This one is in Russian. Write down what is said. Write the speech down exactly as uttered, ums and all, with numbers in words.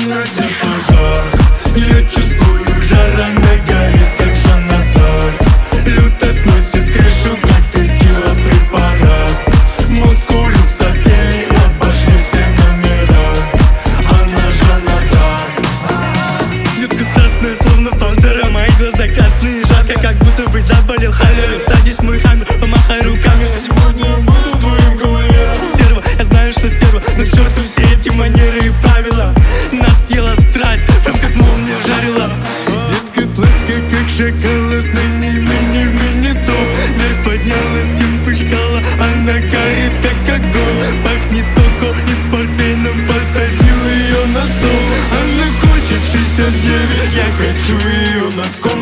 комнате пожар. Я чувствую жар, она горит, как Жанна Дарк. Люто сносит крышу, как текила препарат. Мозг улиц, отели, обошли все номера. Она Жанна Дарк. Детка страстная, словно пантера. Мои глаза красные, жарко, как будто бы заболел холерой. Садись, мой хаммер, помахай руками. Сегодня я буду твоим кавалером. Стерва, я знаю, что стерва, но к черту все эти манеры и правила. Нас съела страсть, прям как молния жарила. Детка сладкая, как шоколад, на ней мини-мини-то. Вверх поднялась, темпы шкала, она горит, как огонь. Пахнет коко и портвейном, посадил ее на стол. Она хочет шестьдесят девять, я хочу ее носком.